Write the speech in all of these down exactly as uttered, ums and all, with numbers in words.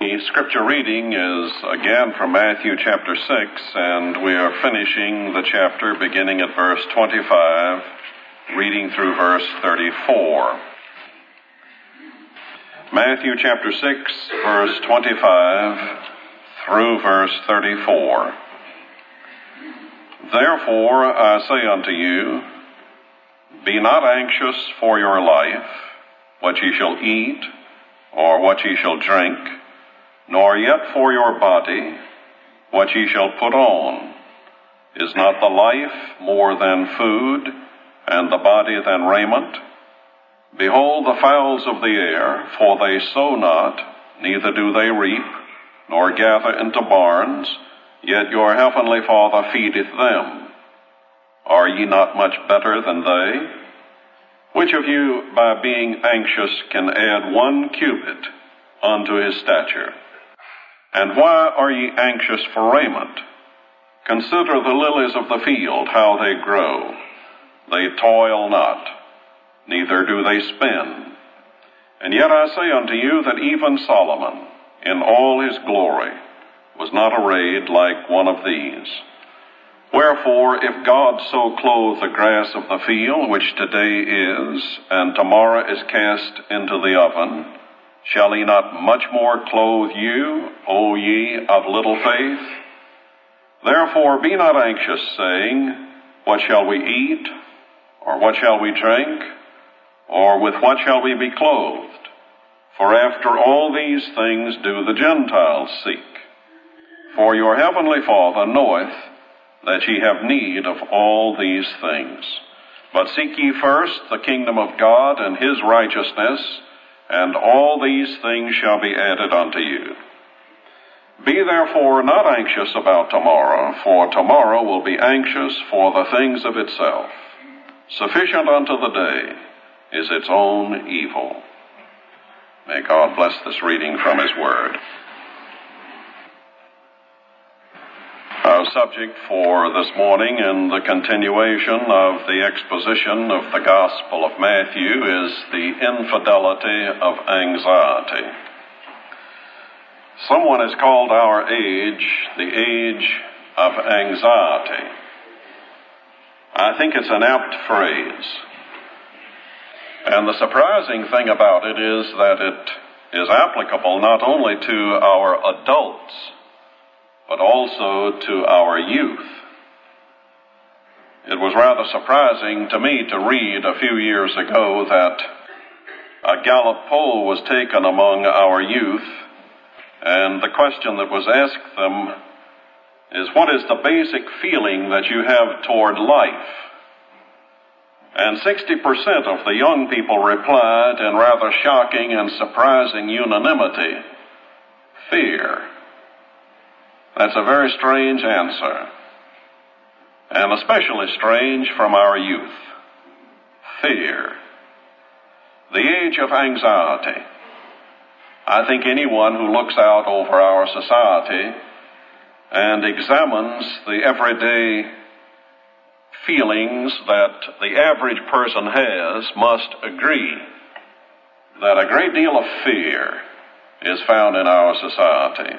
The scripture reading is again from Matthew chapter six, and we are finishing the chapter beginning at verse twenty-five, reading through verse thirty-four. Matthew chapter six, verse twenty-five through verse thirty-four. Therefore I say unto you, be not anxious for your life, what ye shall eat, or what ye shall drink, nor yet for your body, what ye shall put on. Is not the life more than food, and the body than raiment? Behold the fowls of the air, for they sow not, neither do they reap, nor gather into barns, yet your heavenly Father feedeth them. Are ye not much better than they? Which of you, by being anxious, can add one cubit unto his stature? And why are ye anxious for raiment? Consider the lilies of the field, how they grow. They toil not, neither do they spin. And yet I say unto you that even Solomon, in all his glory, was not arrayed like one of these. Wherefore, if God so clothe the grass of the field, which today is, and tomorrow is cast into the oven, shall he not much more clothe you, O ye of little faith? Therefore be not anxious, saying, what shall we eat? Or what shall we drink? Or with what shall we be clothed? For after all these things do the Gentiles seek. For your heavenly Father knoweth that ye have need of all these things. But seek ye first the kingdom of God and his righteousness, and all these things shall be added unto you. Be therefore not anxious about tomorrow, for tomorrow will be anxious for the things of itself. Sufficient unto the day is its own evil. May God bless this reading from his word. Our subject for this morning, in the continuation of the exposition of the Gospel of Matthew, is the infidelity of anxiety. Someone has called our age the age of anxiety. I think it's an apt phrase. And the surprising thing about it is that it is applicable not only to our adults, but also to our youth. It was rather surprising to me to read a few years ago that a Gallup poll was taken among our youth, and the question that was asked them is, what is the basic feeling that you have toward life? And sixty percent of the young people replied in rather shocking and surprising unanimity, fear. That's a very strange answer, and especially strange from our youth. Fear. The age of anxiety. I think anyone who looks out over our society and examines the everyday feelings that the average person has must agree that a great deal of fear is found in our society.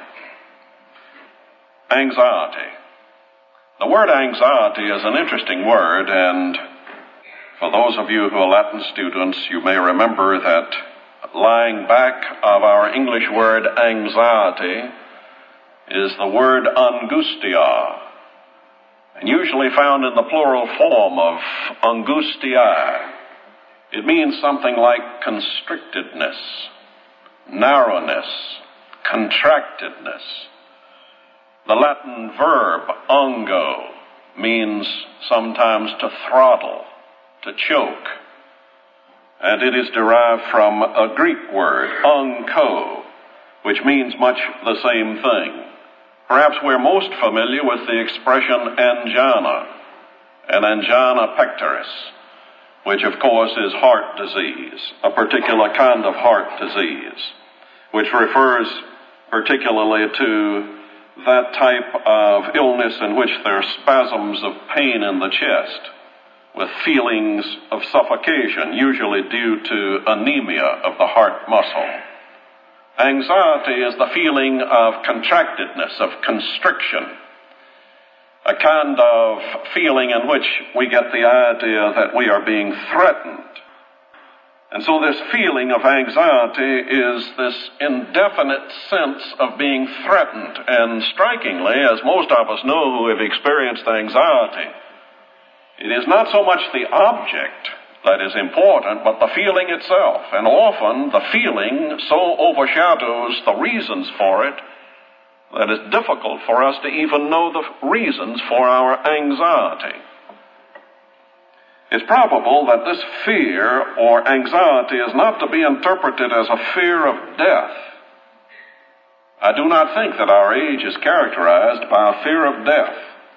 Anxiety. The word anxiety is an interesting word, and for those of you who are Latin students, you may remember that lying back of our English word anxiety is the word angustia, and usually found in the plural form of angustiae. It means something like constrictedness, narrowness, contractedness. The Latin verb ango means sometimes to throttle, to choke, and it is derived from a Greek word, anko, which means much the same thing. Perhaps we're most familiar with the expression angina, and angina pectoris, which of course is heart disease, a particular kind of heart disease, which refers particularly to that type of illness in which there are spasms of pain in the chest, with feelings of suffocation, usually due to anemia of the heart muscle. Anxiety is the feeling of contractedness, of constriction, a kind of feeling in which we get the idea that we are being threatened. And so this feeling of anxiety is this indefinite sense of being threatened. And strikingly, as most of us know who have experienced anxiety, it is not so much the object that is important, but the feeling itself. And often the feeling so overshadows the reasons for it that it's difficult for us to even know the reasons for our anxiety. It's probable that this fear or anxiety is not to be interpreted as a fear of death. I do not think that our age is characterized by a fear of death.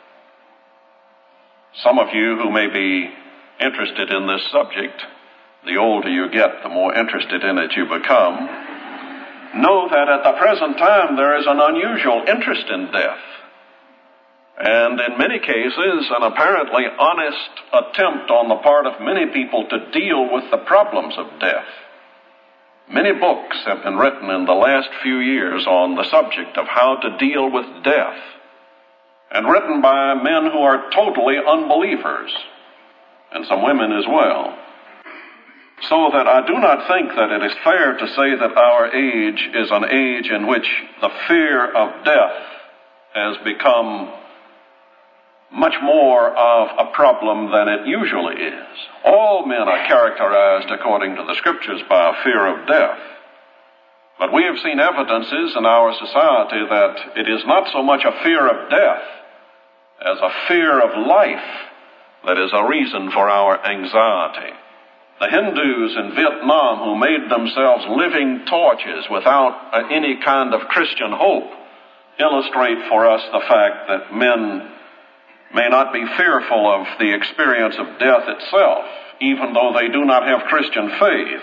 Some of you who may be interested in this subject, the older you get, the more interested in it you become, know that at the present time there is an unusual interest in death. And in many cases, an apparently honest attempt on the part of many people to deal with the problems of death. Many books have been written in the last few years on the subject of how to deal with death, and written by men who are totally unbelievers, and some women as well. So that I do not think that it is fair to say that our age is an age in which the fear of death has become much more of a problem than it usually is. All men are characterized, according to the Scriptures, by a fear of death. But we have seen evidences in our society that it is not so much a fear of death as a fear of life that is a reason for our anxiety. The Hindus in Vietnam, who made themselves living torches without any kind of Christian hope, illustrate for us the fact that men may not be fearful of the experience of death itself, even though they do not have Christian faith.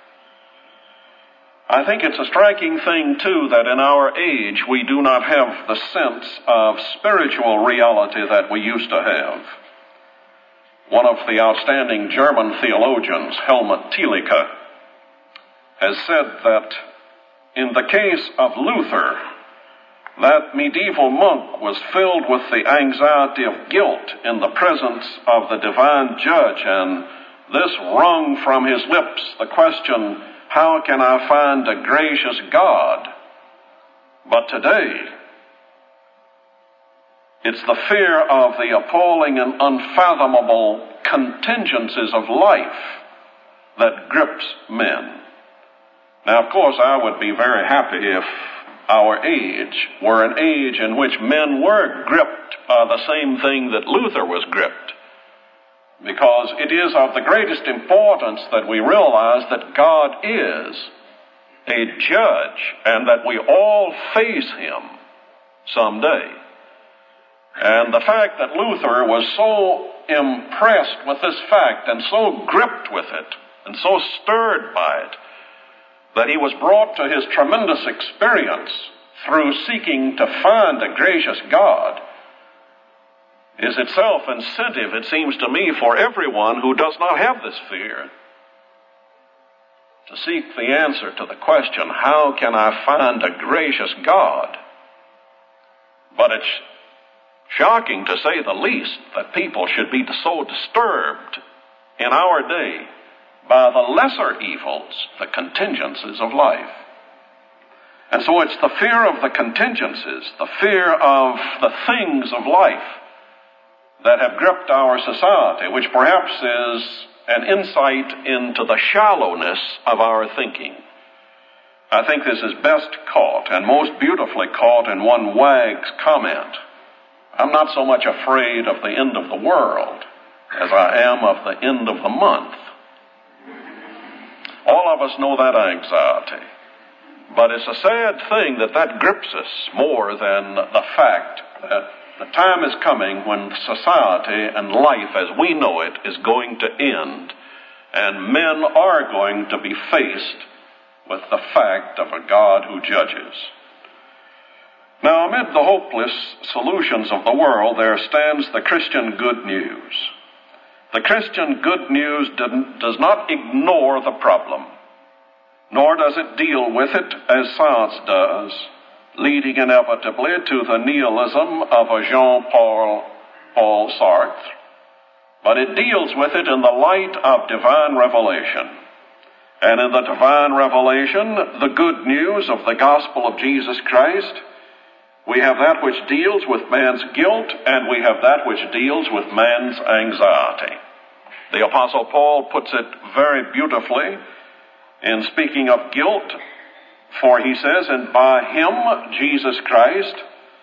I think it's a striking thing, too, that in our age we do not have the sense of spiritual reality that we used to have. One of the outstanding German theologians, Helmut Thielicke, has said that in the case of Luther, that medieval monk was filled with the anxiety of guilt in the presence of the divine judge, and this wrung from his lips the question, how can I find a gracious God? But today, it's the fear of the appalling and unfathomable contingencies of life that grips men. Now, of course, I would be very happy if our age were an age in which men were gripped by the same thing that Luther was gripped, because it is of the greatest importance that we realize that God is a judge and that we all face him someday. And the fact that Luther was so impressed with this fact and so gripped with it and so stirred by it that he was brought to his tremendous experience through seeking to find a gracious God is itself incentive, it seems to me, for everyone who does not have this fear to seek the answer to the question, how can I find a gracious God? But it's shocking, to say the least, that people should be so disturbed in our day by the lesser evils, the contingencies of life. And so it's the fear of the contingencies, the fear of the things of life that have gripped our society, which perhaps is an insight into the shallowness of our thinking. I think this is best caught and most beautifully caught in one Wag's comment. I'm not so much afraid of the end of the world as I am of the end of the month. All of us know that anxiety, but it's a sad thing that that grips us more than the fact that the time is coming when society and life as we know it is going to end, and men are going to be faced with the fact of a God who judges. Now, amid the hopeless solutions of the world, there stands the Christian good news. The Christian good news does not ignore the problem, nor does it deal with it as science does, leading inevitably to the nihilism of a Jean-Paul Paul Sartre, but it deals with it in the light of divine revelation. And in the divine revelation, the good news of the gospel of Jesus Christ, we have that which deals with man's guilt, and we have that which deals with man's anxiety. The Apostle Paul puts it very beautifully in speaking of guilt, for he says, and by him, Jesus Christ,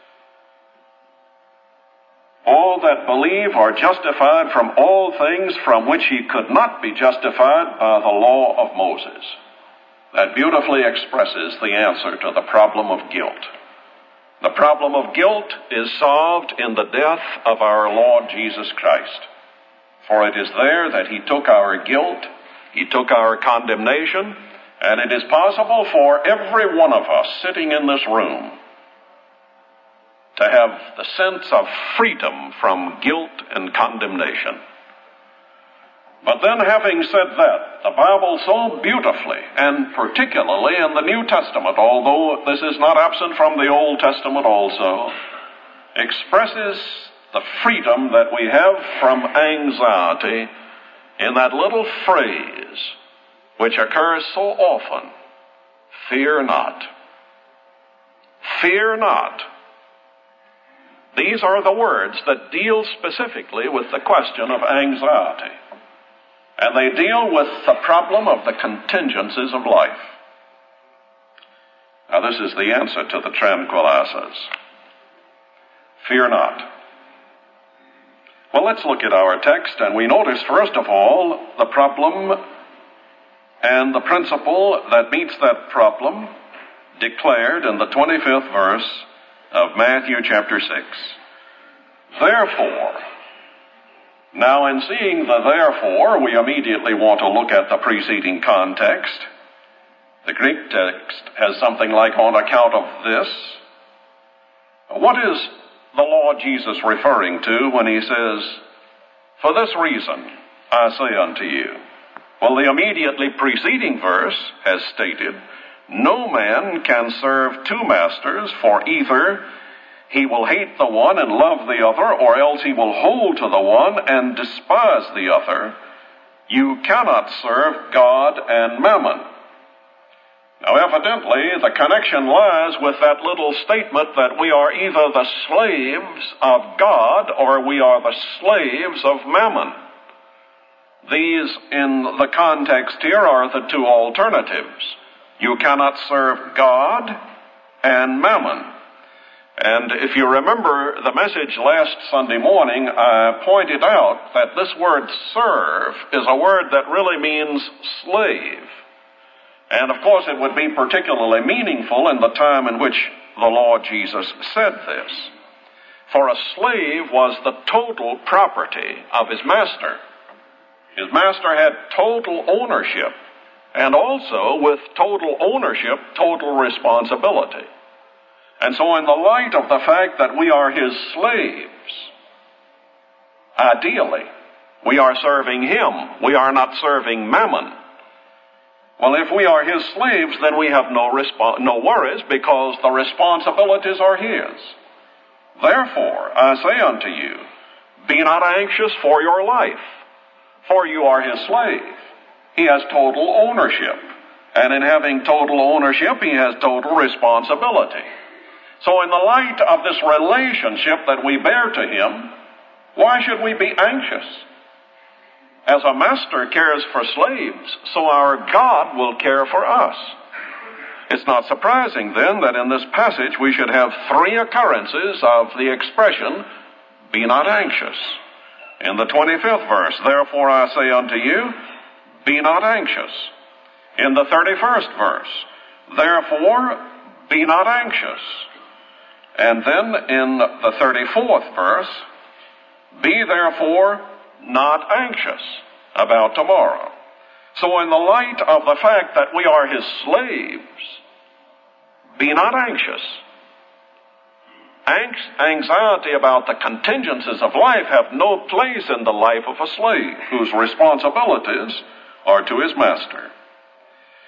all that believe are justified from all things from which he could not be justified by the law of Moses. That beautifully expresses the answer to the problem of guilt. The problem of guilt is solved in the death of our Lord Jesus Christ. For it is there that he took our guilt, he took our condemnation, and it is possible for every one of us sitting in this room to have the sense of freedom from guilt and condemnation. But then, having said that, the Bible so beautifully, and particularly in the New Testament, although this is not absent from the Old Testament also, expresses the freedom that we have from anxiety in that little phrase which occurs so often, fear not. Fear not. These are the words that deal specifically with the question of anxiety. And they deal with the problem of the contingencies of life. Now, this is the answer to the tranquilizers. Fear not. Well, let's look at our text, and we notice, first of all, the problem and the principle that meets that problem declared in the twenty-fifth verse of Matthew chapter six. Therefore, now in seeing the therefore, we immediately want to look at the preceding context. The Greek text has something like, on account of this. What is the Lord Jesus referring to when he says, for this reason I say unto you? Well, the immediately preceding verse has stated, no man can serve two masters, for either he will hate the one and love the other, or else he will hold to the one and despise the other. You cannot serve God and mammon. Now, evidently, the connection lies with that little statement that we are either the slaves of God or we are the slaves of mammon. These, in the context here, are the two alternatives. You cannot serve God and mammon. And if you remember the message last Sunday morning, I pointed out that this word serve is a word that really means slave. And of course it would be particularly meaningful in the time in which the Lord Jesus said this. For a slave was the total property of his master. His master had total ownership, and also with total ownership, total responsibility. And so in the light of the fact that we are his slaves, ideally, we are serving him. We are not serving mammon. Well, if we are his slaves, then we have no respo- no worries, because the responsibilities are his. Therefore, I say unto you, be not anxious for your life, for you are his slave. He has total ownership. And in having total ownership, he has total responsibility. So in the light of this relationship that we bear to him, why should we be anxious? As a master cares for slaves, so our God will care for us. It's not surprising then that in this passage we should have three occurrences of the expression, be not anxious. In the twenty-fifth verse, therefore I say unto you, be not anxious. In the thirty-first verse, therefore be not anxious. And then in the thirty-fourth verse, be therefore not anxious about tomorrow. So in the light of the fact that we are his slaves, be not anxious. Anxiety about the contingencies of life have no place in the life of a slave whose responsibilities are to his master.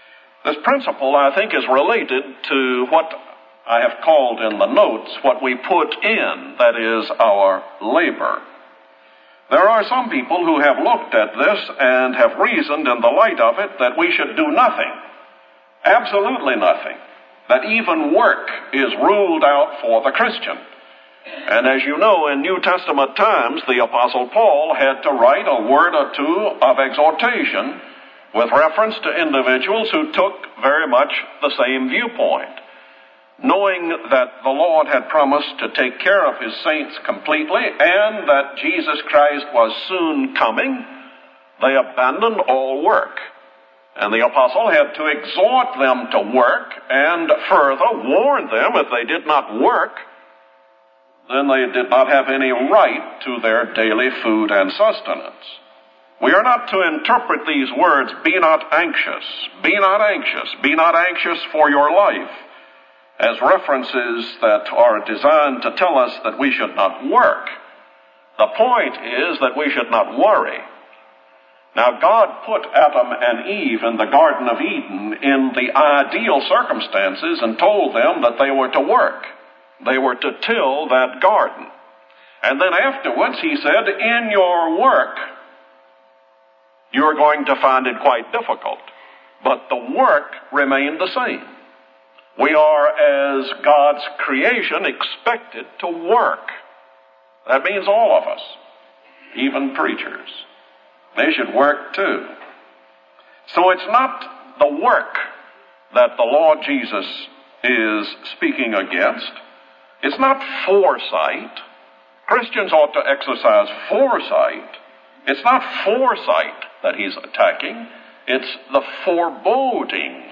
This principle, I think, is related to what I have called in the notes what we put in, that is, our labor. There are some people who have looked at this and have reasoned in the light of it that we should do nothing, absolutely nothing, that even work is ruled out for the Christian. And as you know, in New Testament times, the Apostle Paul had to write a word or two of exhortation with reference to individuals who took very much the same viewpoint. Knowing that the Lord had promised to take care of his saints completely and that Jesus Christ was soon coming, they abandoned all work. And the apostle had to exhort them to work and further warn them if they did not work, then they did not have any right to their daily food and sustenance. We are not to interpret these words, be not anxious, be not anxious, be not anxious for your life, as references that are designed to tell us that we should not work. The point is that we should not worry. Now, God put Adam and Eve in the Garden of Eden in the ideal circumstances and told them that they were to work. They were to till that garden. And then afterwards he said, in your work, you're going to find it quite difficult. But the work remained the same. We are, as God's creation, expected to work. That means all of us, even preachers. They should work too. So it's not the work that the Lord Jesus is speaking against. It's not foresight. Christians ought to exercise foresight. It's not foresight that he's attacking. It's the foreboding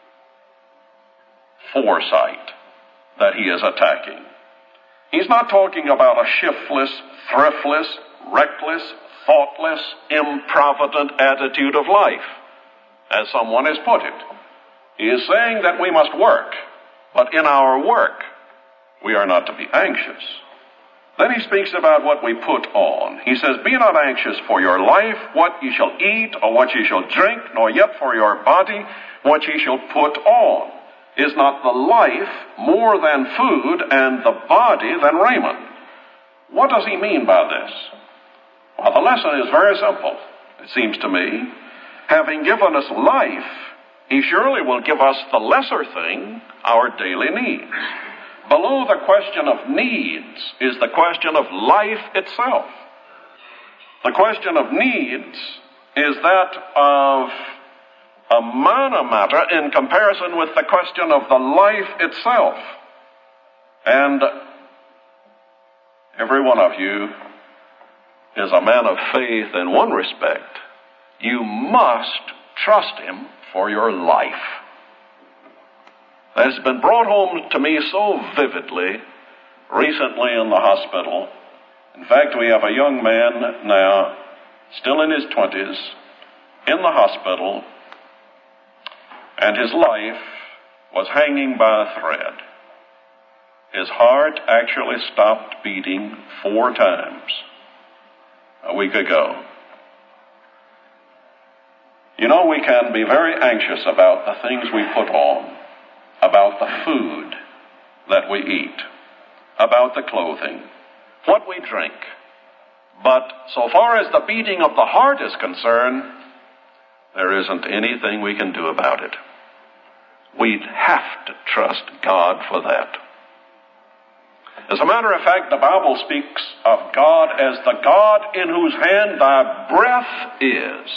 foresight that he is attacking. He's not talking about a shiftless, thriftless, reckless, thoughtless, improvident attitude of life, as someone has put it. He is saying that we must work, but in our work, we are not to be anxious. Then he speaks about what we put on. He says, be not anxious for your life, what ye shall eat, or what ye shall drink, nor yet for your body, what ye shall put on. Is not the life more than food, and the body than raiment? What does he mean by this? Well, the lesson is very simple, it seems to me. Having given us life, he surely will give us the lesser thing, our daily needs. Below the question of needs is the question of life itself. The question of needs is that of a minor matter in comparison with the question of the life itself. And every one of you is a man of faith in one respect. You must trust him for your life. That has been brought home to me so vividly recently in the hospital. In fact, we have a young man now, still in his twenties, in the hospital, and his life was hanging by a thread. His heart actually stopped beating four times a week ago. You know, we can be very anxious about the things we put on, about the food that we eat, about the clothing, what we drink. But so far as the beating of the heart is concerned, there isn't anything we can do about it. We'd have to trust God for that. As a matter of fact, the Bible speaks of God as the God in whose hand thy breath is.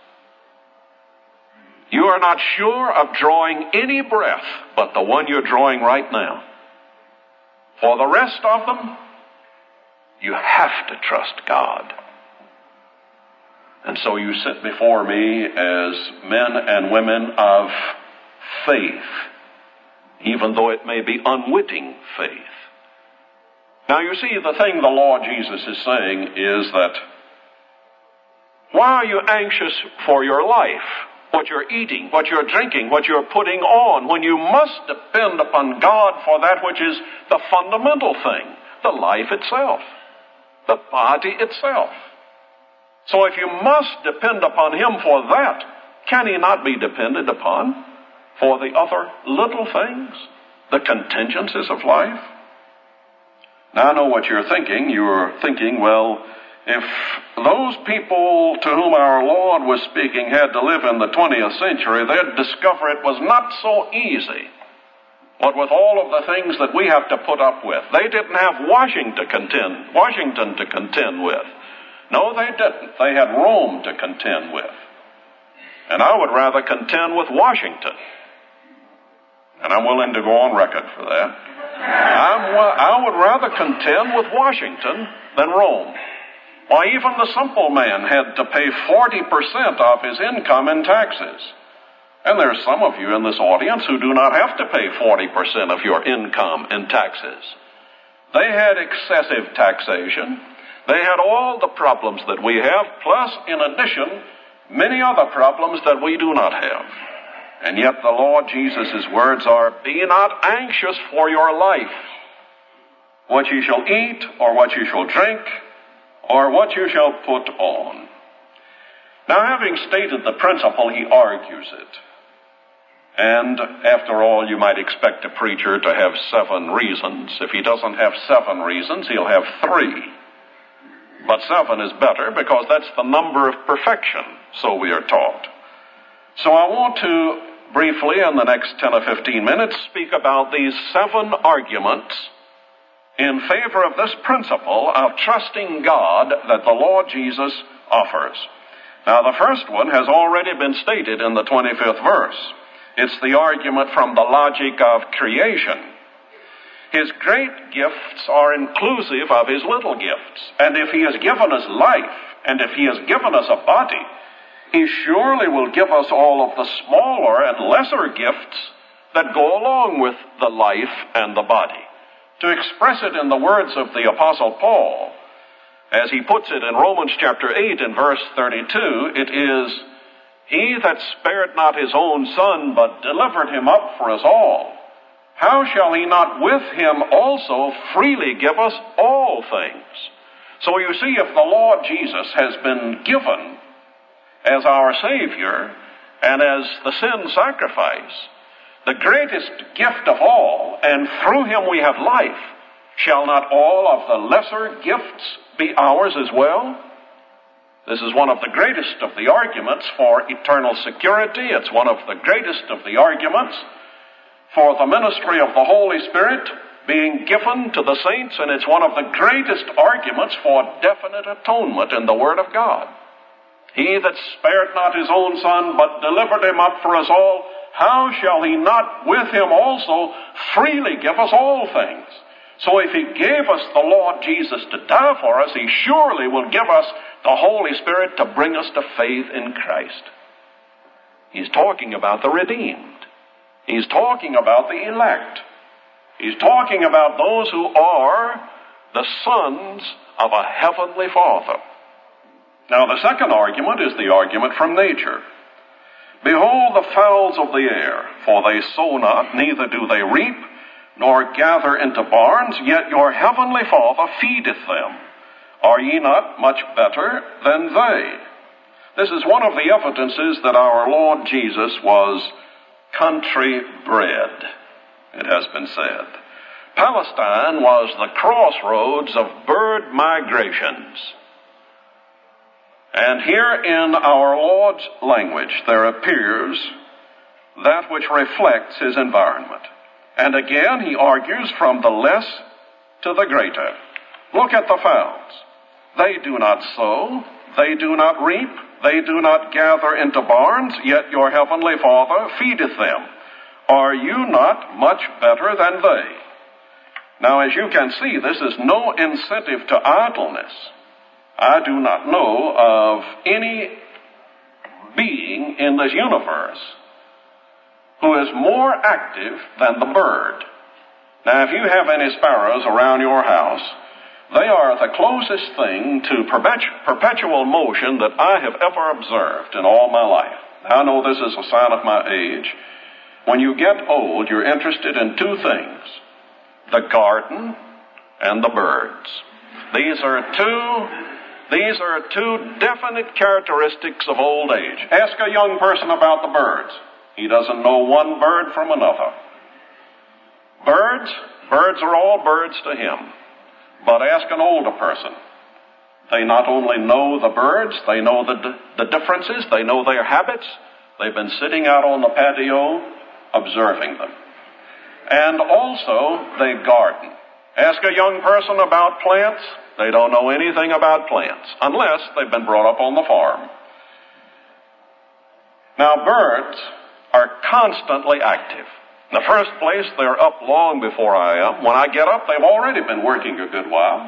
You are not sure of drawing any breath but the one you're drawing right now. For the rest of them, you have to trust God. And so you sit before me as men and women of faith, even though it may be unwitting faith. Now you see, the thing the Lord Jesus is saying is that, why are you anxious for your life? What you're eating, what you're drinking, what you're putting on, when you must depend upon God for that which is the fundamental thing, the life itself, the body itself. So if you must depend upon him for that, can he not be depended upon? for the other little things, the contingencies of life? Now I know what you're thinking. You're thinking, well, if those people to whom our Lord was speaking had to live in the twentieth century, they'd discover it was not so easy. What with all of the things that we have to put up with. They didn't have Washington to contend, Washington to contend with. No, they didn't. They had Rome to contend with. And I would rather contend with Washington. And I'm willing to go on record for that. I'm, I would rather contend with Washington than Rome. Why, even the simple man had to pay forty percent of his income in taxes. And there are some of you in this audience who do not have to pay forty percent of your income in taxes. They had excessive taxation. They had all the problems that we have, plus, in addition, many other problems that we do not have. And yet the Lord Jesus' words are, be not anxious for your life, what you shall eat, or what you shall drink, or what you shall put on. Now, having stated the principle, he argues it. And after all, you might expect a preacher to have seven reasons. If he doesn't have seven reasons, he'll have three. But seven is better because that's the number of perfection, so we are taught. So I want to briefly, in the next ten or fifteen minutes, speak about these seven arguments in favor of this principle of trusting God that the Lord Jesus offers. Now, the first one has already been stated in the twenty-fifth verse. It's the argument from the logic of creation. His great gifts are inclusive of his little gifts. And if he has given us life, and if he has given us a body, he surely will give us all of the smaller and lesser gifts that go along with the life and the body. To express it in the words of the Apostle Paul, as he puts it in Romans chapter eight and verse thirty-two, it is, he that spared not his own son, but delivered him up for us all, how shall he not with him also freely give us all things? So you see, if the Lord Jesus has been given as our Savior and as the sin sacrifice, the greatest gift of all, and through him we have life, shall not all of the lesser gifts be ours as well? This is one of the greatest of the arguments for eternal security. It's one of the greatest of the arguments for the ministry of the Holy Spirit being given to the saints, and it's one of the greatest arguments for definite atonement in the Word of God. He that spared not his own son, but delivered him up for us all, how shall he not with him also freely give us all things? So if he gave us the Lord Jesus to die for us, he surely will give us the Holy Spirit to bring us to faith in Christ. He's talking about the redeemed. He's talking about the elect. He's talking about those who are the sons of a heavenly Father. Now, the second argument is the argument from nature. Behold the fowls of the air, for they sow not, neither do they reap, nor gather into barns, yet your heavenly Father feedeth them. Are ye not much better than they? This is one of the evidences that our Lord Jesus was country bred, it has been said. Palestine was the crossroads of bird migrations. And here in our Lord's language there appears that which reflects his environment. And again he argues from the less to the greater. Look at the fowls. They do not sow, they do not reap, they do not gather into barns, yet your heavenly Father feedeth them. Are you not much better than they? Now, as you can see, this is no incentive to idleness. I do not know of any being in this universe who is more active than the bird. Now, if you have any sparrows around your house, they are the closest thing to perpetu- perpetual motion that I have ever observed in all my life. Now, I know this is a sign of my age. When you get old, you're interested in two things: the garden and the birds. These are two These are two definite characteristics of old age. Ask a young person about the birds. He doesn't know one bird from another. Birds, birds are all birds to him. But ask an older person. They not only know the birds, they know the, the differences, they know their habits. They've been sitting out on the patio observing them. And also, they garden. Ask a young person about plants, they don't know anything about plants, unless they've been brought up on the farm. Now, birds are constantly active. In the first place, they're up long before I am. When I get up, they've already been working a good while.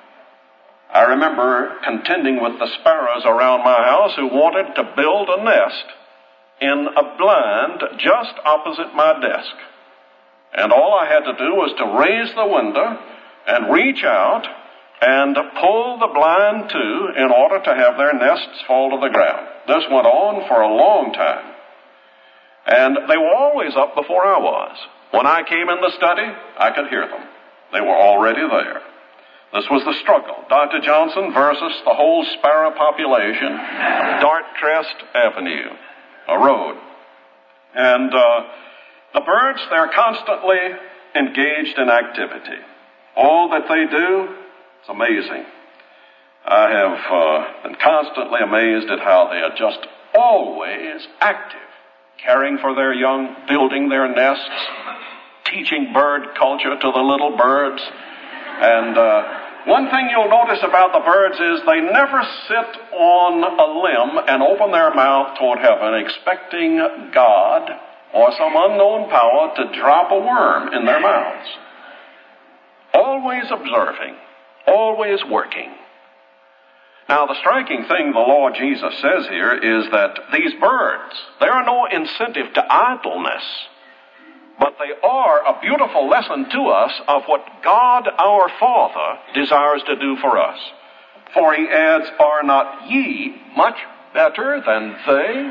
I remember contending with the sparrows around my house who wanted to build a nest in a blind just opposite my desk. And all I had to do was to raise the window and reach out and pull the blind to in order to have their nests fall to the ground. This went on for a long time. And they were always up before I was. When I came in the study, I could hear them. They were already there. This was the struggle. Doctor Johnson versus the whole sparrow population of Dartcrest Avenue, a road. And uh, the birds, they're constantly engaged in activity. All that they do, it's amazing. I have uh, been constantly amazed at how they are just always active, caring for their young, building their nests, teaching bird culture to the little birds. And uh, one thing you'll notice about the birds is they never sit on a limb and open their mouth toward heaven expecting God or some unknown power to drop a worm in their mouths. Always observing, always working. Now, the striking thing the Lord Jesus says here is that these birds, they are no incentive to idleness, but they are a beautiful lesson to us of what God our Father desires to do for us. For he adds, are not ye much better than they?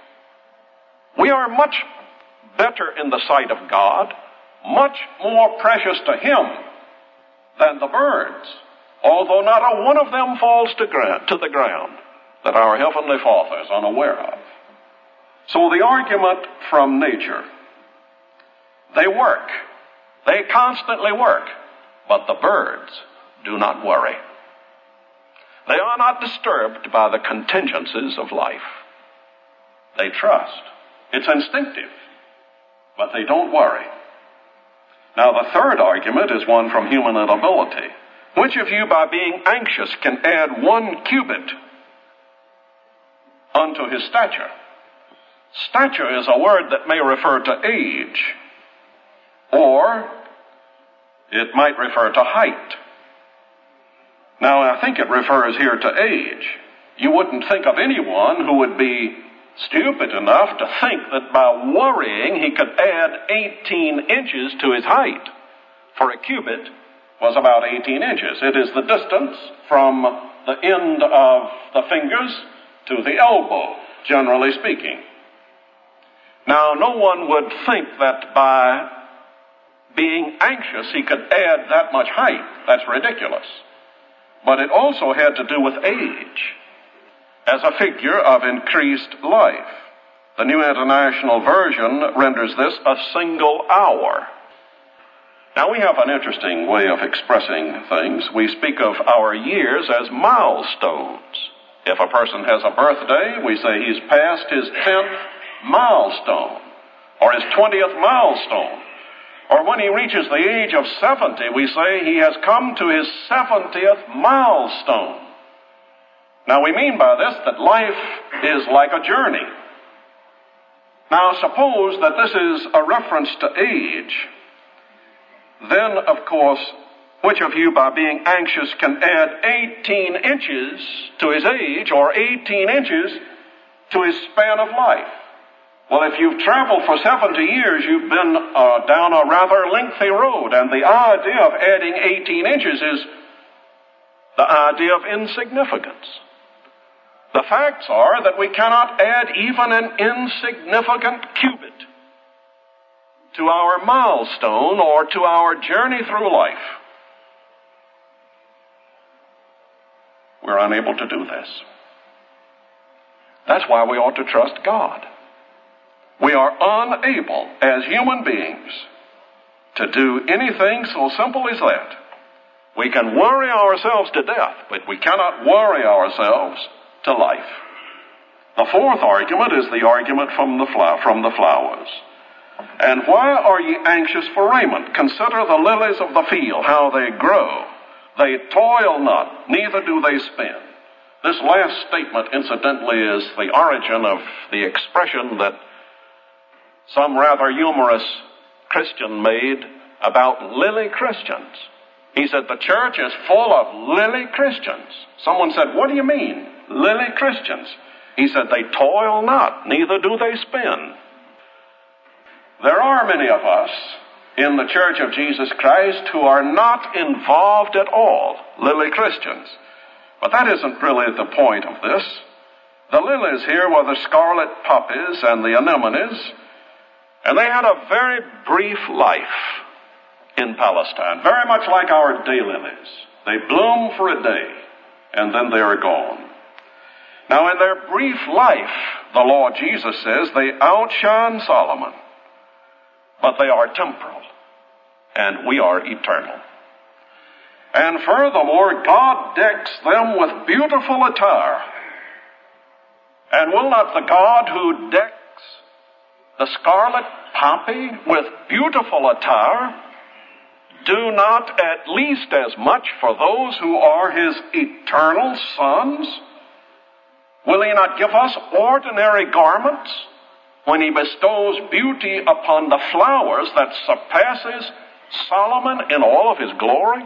We are much better in the sight of God, much more precious to him than the birds, although not a one of them falls to, gra- to the ground that our Heavenly Father is unaware of. So the argument from nature, they work. They constantly work. But the birds do not worry. They are not disturbed by the contingencies of life. They trust. It's instinctive. But they don't worry. Now, the third argument is one from human inability. Which of you, by being anxious, can add one cubit unto his stature? Stature is a word that may refer to age, or it might refer to height. Now, I think it refers here to age. You wouldn't think of anyone who would be stupid enough to think that by worrying he could add eighteen inches to his height. For a cubit was about eighteen inches. It is the distance from the end of the fingers to the elbow, generally speaking. Now, no one would think that by being anxious he could add that much height. That's ridiculous. But it also had to do with age as a figure of increased life. The New International Version renders this a single hour. Now, we have an interesting way of expressing things. We speak of our years as milestones. If a person has a birthday, we say he's passed his tenth milestone, or his twentieth milestone. Or when he reaches the age of seventy, we say he has come to his seventieth milestone. Now, we mean by this that life is like a journey. Now, suppose that this is a reference to age. Then, of course, which of you, by being anxious, can add eighteen inches to his age, or eighteen inches to his span of life? Well, if you've traveled for seventy years, you've been uh, down a rather lengthy road, and the idea of adding eighteen inches is the idea of insignificance. The facts are that we cannot add even an insignificant cubit to our milestone or to our journey through life. We're unable to do this. That's why we ought to trust God. We are unable as human beings to do anything so simple as that. We can worry ourselves to death, but we cannot worry ourselves to life. The fourth argument is the argument from the, flower, from the flowers. And why are ye anxious for raiment? Consider the lilies of the field, how they grow. They toil not, neither do they spin. This last statement, incidentally, is the origin of the expression that some rather humorous Christian made about lily Christians. He said, the church is full of lily Christians. Someone said, what do you mean, lily Christians? He said, they toil not, neither do they spin. There are many of us in the Church of Jesus Christ who are not involved at all, lily Christians. But that isn't really the point of this. The lilies here were the scarlet poppies and the anemones, and they had a very brief life in Palestine, very much like our daylilies. They bloom for a day, and then they are gone. Now, in their brief life, the Lord Jesus says, they outshine Solomon, but they are temporal, and we are eternal. And furthermore, God decks them with beautiful attire. And will not the God who decks the scarlet poppy with beautiful attire do not at least as much for those who are his eternal sons? Will he not give us ordinary garments when he bestows beauty upon the flowers that surpasses Solomon in all of his glory?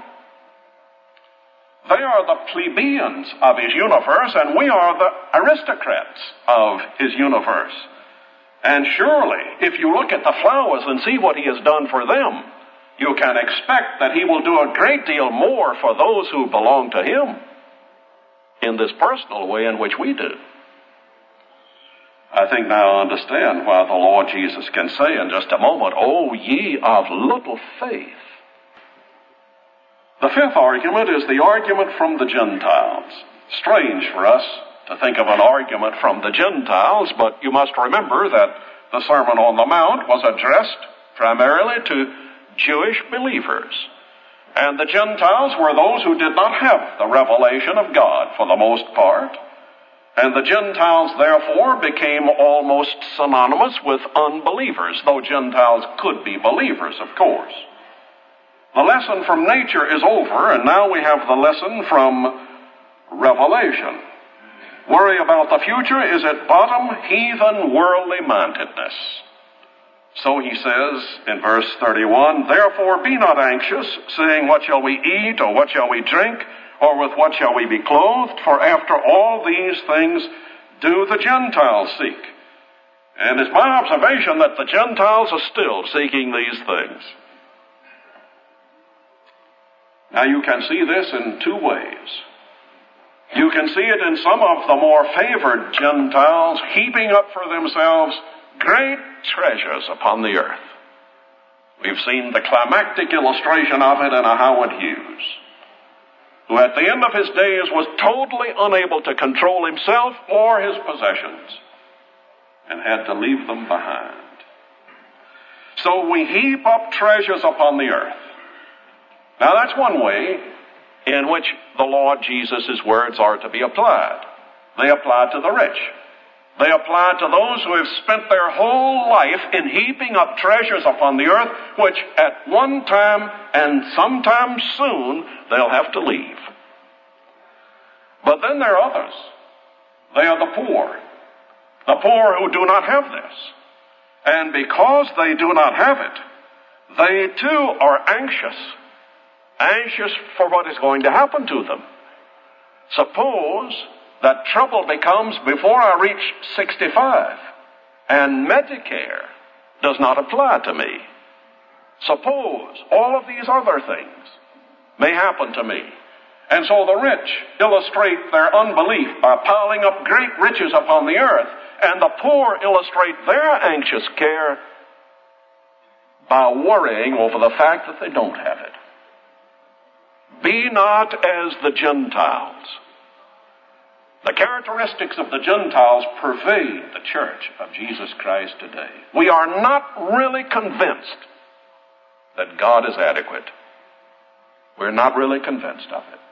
They are the plebeians of his universe, and we are the aristocrats of his universe. And surely, if you look at the flowers and see what he has done for them, you can expect that he will do a great deal more for those who belong to him in this personal way in which we do. I think now I understand why the Lord Jesus can say in just a moment, "O ye of little faith." The fifth argument is the argument from the Gentiles. Strange for us to think of an argument from the Gentiles, but you must remember that the Sermon on the Mount was addressed primarily to Jewish believers. And the Gentiles were those who did not have the revelation of God for the most part. And the Gentiles, therefore, became almost synonymous with unbelievers, though Gentiles could be believers, of course. The lesson from nature is over, and now we have the lesson from Revelation. Worry about the future is at bottom heathen worldly mindedness. So he says in verse thirty-one, "Therefore be not anxious, saying, what shall we eat, or what shall we drink, or with what shall we be clothed? For after all these things do the Gentiles seek." And it's my observation that the Gentiles are still seeking these things. Now you can see this in two ways. You can see it in some of the more favored Gentiles heaping up for themselves great treasures upon the earth. We've seen the climactic illustration of it in a Howard Hughes, who at the end of his days was totally unable to control himself or his possessions and had to leave them behind. So we heap up treasures upon the earth. Now that's one way in which the Lord Jesus' words are to be applied. They apply to the rich. They apply to those who have spent their whole life in heaping up treasures upon the earth, which at one time and sometime soon they'll have to leave. But then there are others. They are the poor. The poor who do not have this. And because they do not have it, they too are anxious. Anxious for what is going to happen to them. Suppose that trouble becomes before I reach sixty-five, and Medicare does not apply to me. Suppose all of these other things may happen to me. And so the rich illustrate their unbelief by piling up great riches upon the earth, and the poor illustrate their anxious care by worrying over the fact that they don't have it. Be not as the Gentiles. The characteristics of the Gentiles pervade the church of Jesus Christ today. We are not really convinced that God is adequate. We're not really convinced of it.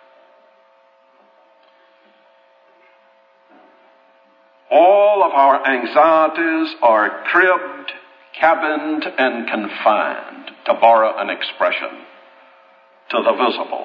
All of our anxieties are cribbed, cabined, and confined, to borrow an expression, to the visible.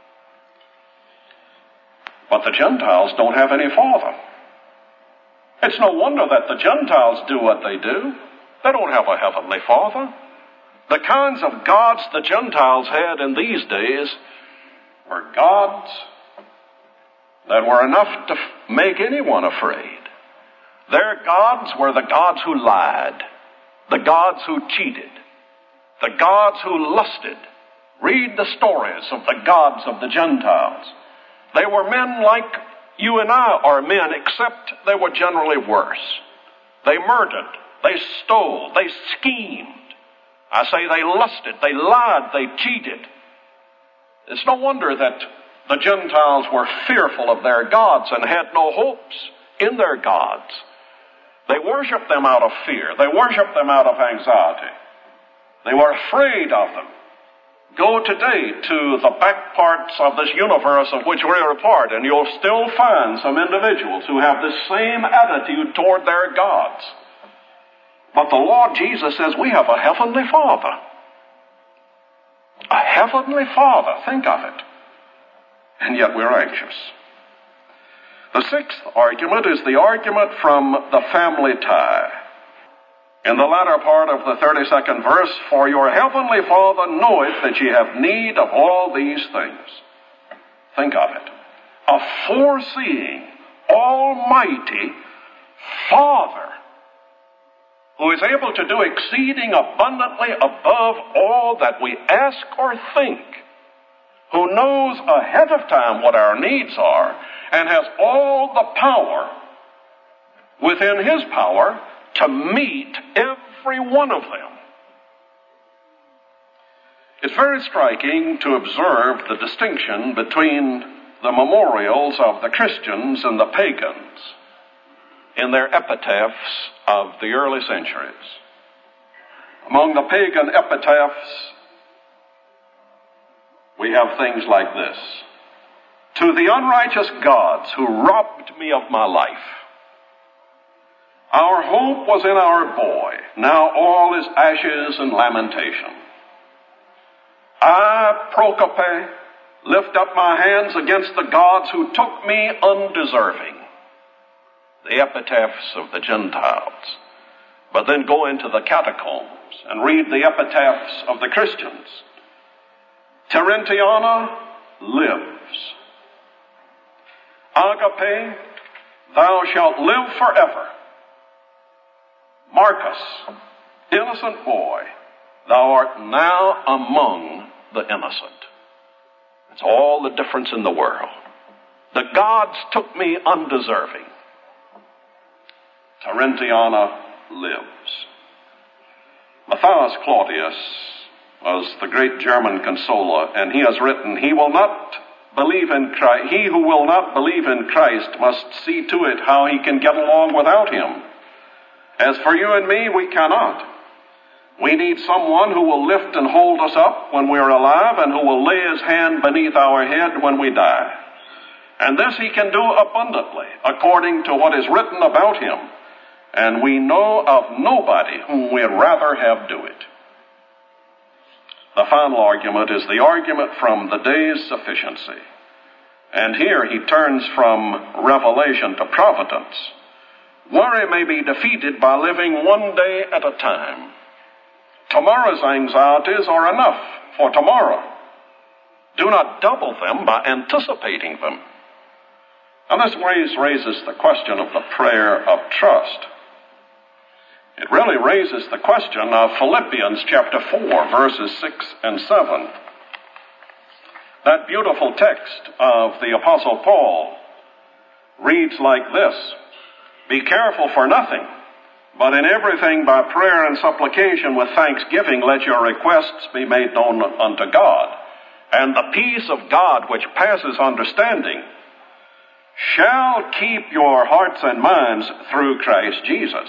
But the Gentiles don't have any father. It's no wonder that the Gentiles do what they do. They don't have a heavenly father. The kinds of gods the Gentiles had in these days were gods that were enough to make anyone afraid. Their gods were the gods who lied, the gods who cheated, the gods who lusted. Read the stories of the gods of the Gentiles. They were men like you and I are men, except they were generally worse. They murdered, they stole, they schemed. I say they lusted, they lied, they cheated. It's no wonder that the Gentiles were fearful of their gods and had no hopes in their gods. They worshiped them out of fear. They worshiped them out of anxiety. They were afraid of them. Go today to the back parts of this universe of which we're a part, and you'll still find some individuals who have this same attitude toward their gods. But the Lord Jesus says we have a heavenly Father. A heavenly Father. Think of it. And yet we're anxious. The sixth argument is the argument from the family tie. In the latter part of the thirty-second verse, for your heavenly Father knoweth that ye have need of all these things. Think of it. A foreseeing, almighty Father who is able to do exceeding abundantly above all that we ask or think, who knows ahead of time what our needs are, and has all the power within his power to meet every one of them. It's very striking to observe the distinction between the memorials of the Christians and the pagans in their epitaphs of the early centuries. Among the pagan epitaphs, we have things like this. To the unrighteous gods who robbed me of my life, our hope was in our boy. Now all is ashes and lamentation. I, Procope, lift up my hands against the gods who took me undeserving. The epitaphs of the Gentiles. But then go into the catacombs and read the epitaphs of the Christians. Terentiana lives. Agape, thou shalt live forever. Marcus, innocent boy, thou art now among the innocent. It's all the difference in the world. The gods took me undeserving. Terentiana lives. Matthias Claudius was the great German consoler, and he has written, he will not believe in Christ, he who will not believe in Christ must see to it how he can get along without him. As for you and me, we cannot. We need someone who will lift and hold us up when we are alive and who will lay his hand beneath our head when we die. And this he can do abundantly, according to what is written about him. And we know of nobody whom we'd rather have do it. The final argument is the argument from the day's sufficiency. And here he turns from revelation to providence. Worry may be defeated by living one day at a time. Tomorrow's anxieties are enough for tomorrow. Do not double them by anticipating them. And this raises the question of the prayer of trust. It really raises the question of Philippians chapter four, verses six and seven. That beautiful text of the Apostle Paul reads like this, be careful for nothing, but in everything by prayer and supplication with thanksgiving let your requests be made known unto God. And the peace of God which passes understanding shall keep your hearts and minds through Christ Jesus.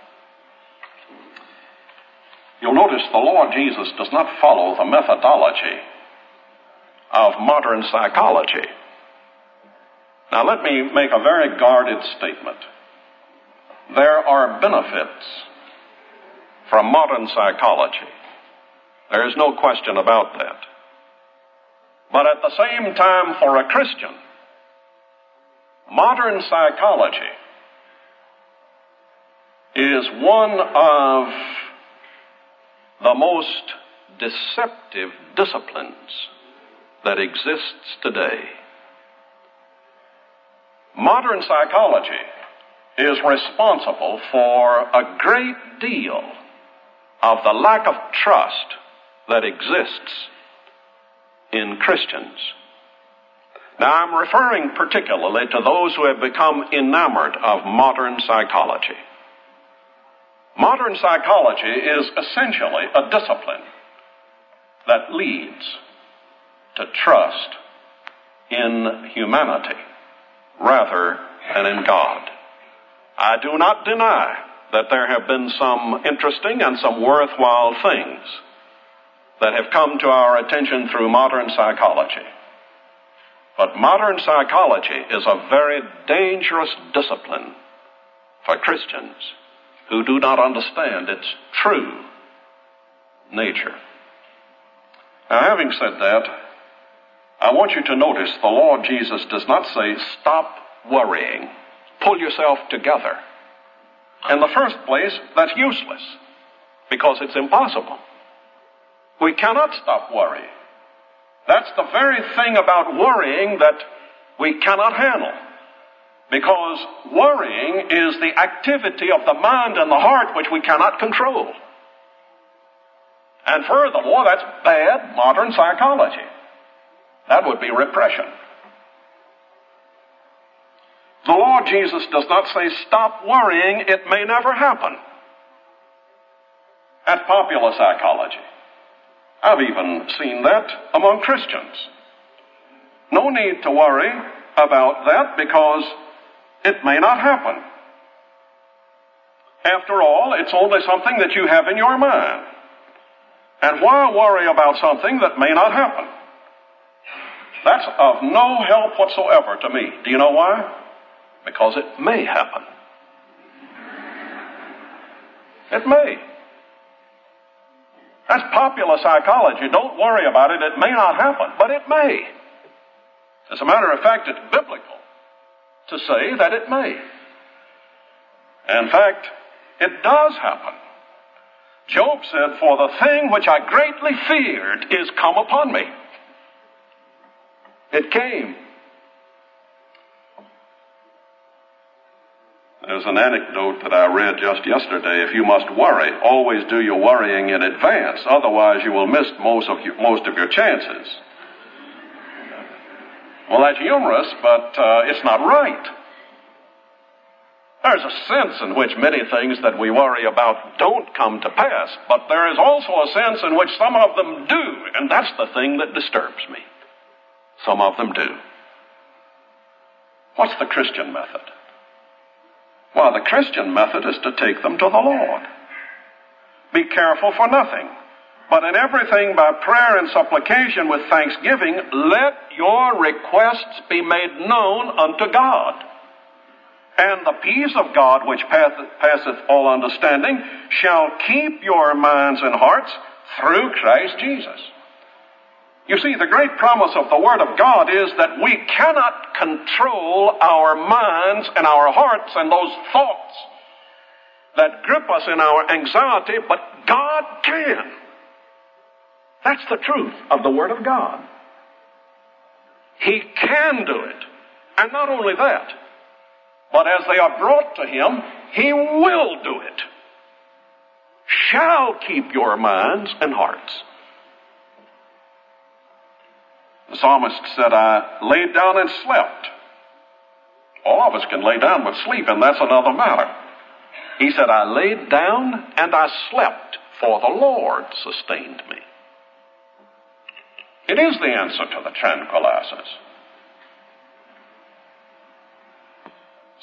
You'll notice the Lord Jesus does not follow the methodology of modern psychology. Now let me make a very guarded statement. There are benefits from modern psychology. There is no question about that. But at the same time, for a Christian, modern psychology is one of the most deceptive disciplines that exists today. Modern psychology is responsible for a great deal of the lack of trust that exists in Christians. Now, I'm referring particularly to those who have become enamored of modern psychology. Modern psychology is essentially a discipline that leads to trust in humanity rather than in God. I do not deny that there have been some interesting and some worthwhile things that have come to our attention through modern psychology. But modern psychology is a very dangerous discipline for Christians who do not understand its true nature. Now, having said that, I want you to notice the Lord Jesus does not say, stop worrying. Pull yourself together. In the first place, that's useless because it's impossible. We cannot stop worrying. That's the very thing about worrying that we cannot handle. Because worrying is the activity of the mind and the heart which we cannot control. And furthermore, that's bad modern psychology. That would be repression. The Lord Jesus does not say, stop worrying, it may never happen. That's popular psychology. I've even seen that among Christians. No need to worry about that because it may not happen. After all, it's only something that you have in your mind. And why worry about something that may not happen? That's of no help whatsoever to me. Do you know why? Because it may happen. It may. That's popular psychology. Don't worry about it. It may not happen, but it may. As a matter of fact, it's biblical to say that it may. In fact, it does happen. Job said, for the thing which I greatly feared is come upon me. It came. There's an anecdote that I read just yesterday. If you must worry, always do your worrying in advance. Otherwise, you will miss most of your, most of your chances. Well, that's humorous, but uh, it's not right. There's a sense in which many things that we worry about don't come to pass, but there is also a sense in which some of them do, and that's the thing that disturbs me. Some of them do. What's the Christian method? Well, the Christian method is to take them to the Lord. Be careful for nothing, but in everything by prayer and supplication with thanksgiving, let your requests be made known unto God. And the peace of God, which passeth all understanding, shall keep your minds and hearts through Christ Jesus. You see, the great promise of the Word of God is that we cannot control our minds and our hearts and those thoughts that grip us in our anxiety, but God can. That's the truth of the Word of God. He can do it. And not only that, but as they are brought to Him, He will do it. Shall keep your minds and hearts. The psalmist said, I laid down and slept. All of us can lay down but sleep, and that's another matter. He said, I laid down and I slept, for the Lord sustained me. It is the answer to the tranquilizers.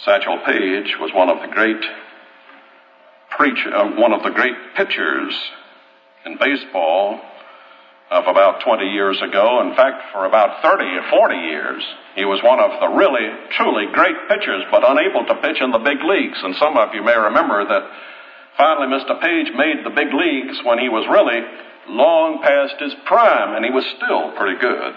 Satchel Paige was one of the great preach, uh, one of the great pitchers in baseball of about twenty years ago. In fact, for about thirty or forty years, he was one of the really, truly great pitchers, but unable to pitch in the big leagues. And some of you may remember that finally Mister Paige made the big leagues when he was really long past his prime, and he was still pretty good.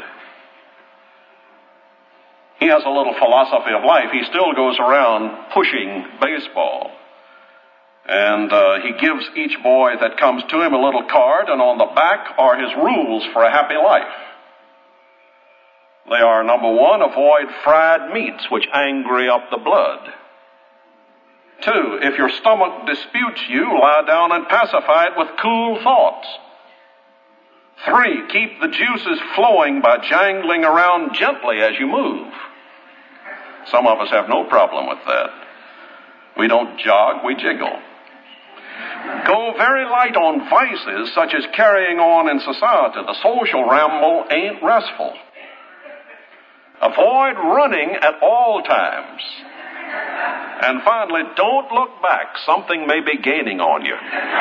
He has a little philosophy of life. He still goes around pushing baseball. And uh, he gives each boy that comes to him a little card, and on the back are his rules for a happy life. They are, number one, avoid fried meats, which angry up the blood. Two, if your stomach disputes you, lie down and pacify it with cool thoughts. Three, keep the juices flowing by jangling around gently as you move. Some of us have no problem with that. We don't jog, we jiggle. Go very light on vices such as carrying on in society. The social ramble ain't restful. Avoid running at all times. And finally, don't look back. Something may be gaining on you.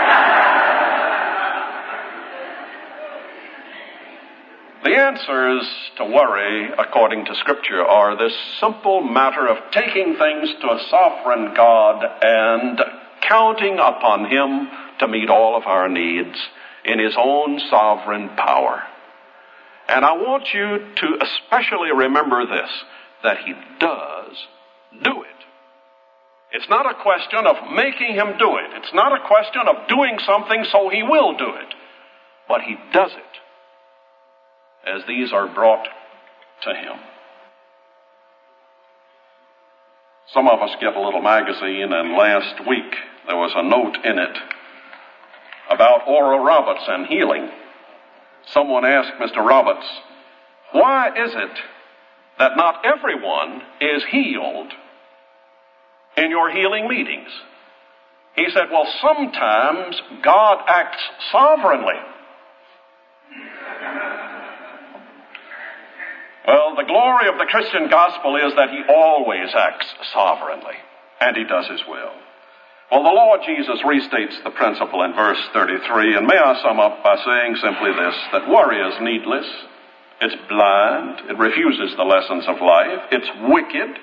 The answers to worry, according to Scripture, are this simple matter of taking things to a sovereign God and counting upon Him to meet all of our needs in His own sovereign power. And I want you to especially remember this, that He does do it. It's not a question of making Him do it. It's not a question of doing something so He will do it. But He does it as these are brought to Him. Some of us get a little magazine, and last week there was a note in it about Oral Roberts and healing. Someone asked Mister Roberts, why is it that not everyone is healed in your healing meetings? He said, well, sometimes God acts sovereignly. Well, the glory of the Christian gospel is that He always acts sovereignly, and He does His will. Well, the Lord Jesus restates the principle in verse thirty-three, and may I sum up by saying simply this, that worry is needless, it's blind, it refuses the lessons of life, it's wicked,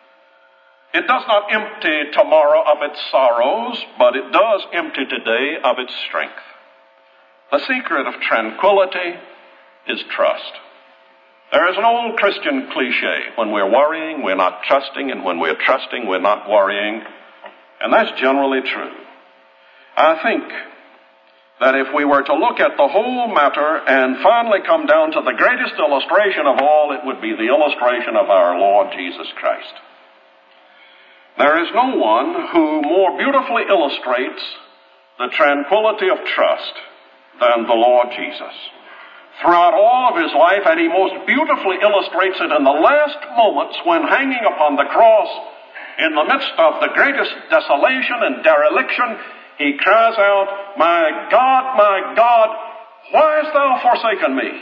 it does not empty tomorrow of its sorrows, but it does empty today of its strength. The secret of tranquility is trust. There is an old Christian cliche, when we're worrying, we're not trusting, and when we're trusting, we're not worrying. And that's generally true. I think that if we were to look at the whole matter and finally come down to the greatest illustration of all, it would be the illustration of our Lord Jesus Christ. There is no one who more beautifully illustrates the tranquility of trust than the Lord Jesus. Throughout all of His life, and He most beautifully illustrates it in the last moments when hanging upon the cross, in the midst of the greatest desolation and dereliction, He cries out, my God, my God, why hast Thou forsaken me?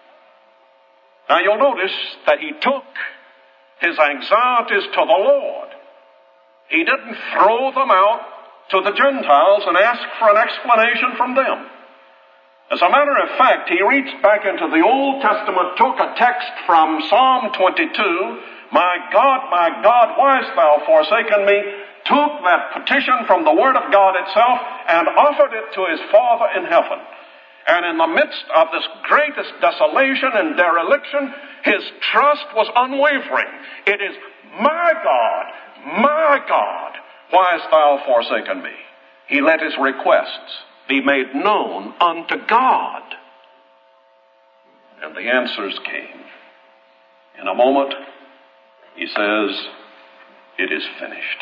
Now you'll notice that He took His anxieties to the Lord. He didn't throw them out to the Gentiles and ask for an explanation from them. As a matter of fact, he reached back into the Old Testament, took a text from Psalm twenty-two, my God, my God, why hast Thou forsaken me? Took that petition from the Word of God itself and offered it to His Father in heaven. And in the midst of this greatest desolation and dereliction, his trust was unwavering. It is, my God, my God, why hast Thou forsaken me? He let his requests be made known unto God. And the answers came. In a moment, he says, it is finished.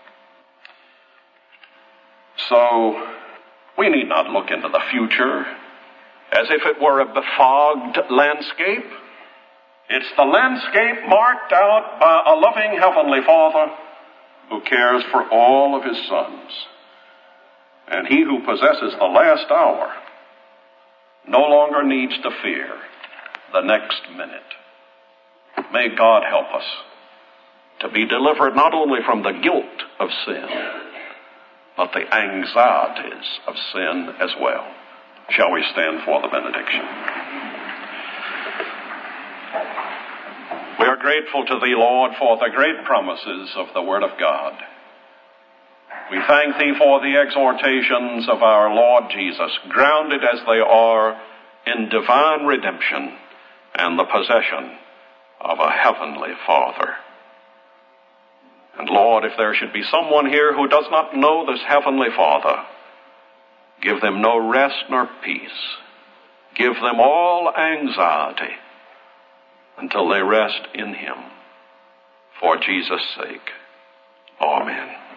So, we need not look into the future as if it were a befogged landscape. It's the landscape marked out by a loving Heavenly Father who cares for all of His sons. And he who possesses the last hour no longer needs to fear the next minute. May God help us to be delivered not only from the guilt of sin, but the anxieties of sin as well. Shall we stand for the benediction? We are grateful to Thee, Lord, for the great promises of the Word of God. We thank Thee for the exhortations of our Lord Jesus, grounded as they are in divine redemption and the possession of a heavenly Father. And Lord, if there should be someone here who does not know this heavenly Father, give them no rest nor peace. Give them all anxiety until they rest in Him. For Jesus' sake. Amen.